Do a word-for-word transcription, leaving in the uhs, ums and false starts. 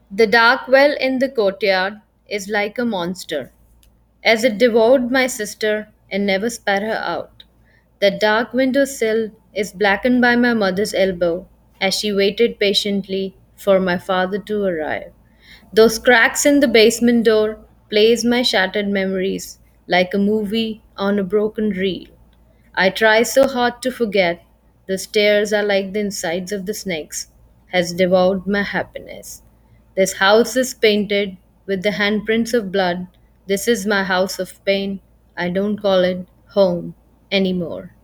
The dark well in the courtyard is like a monster, as it devoured my sister and never spat her out. The dark window sill is blackened by my mother's elbow as she waited patiently for my father to arrive. Those cracks in the basement door plays my shattered memories like a movie on a broken reel. I try so hard to forget. The stairs are like the insides of the snakes, has devoured my happiness. This house is painted with the handprints of blood. This is my house of pain. I don't call it home anymore.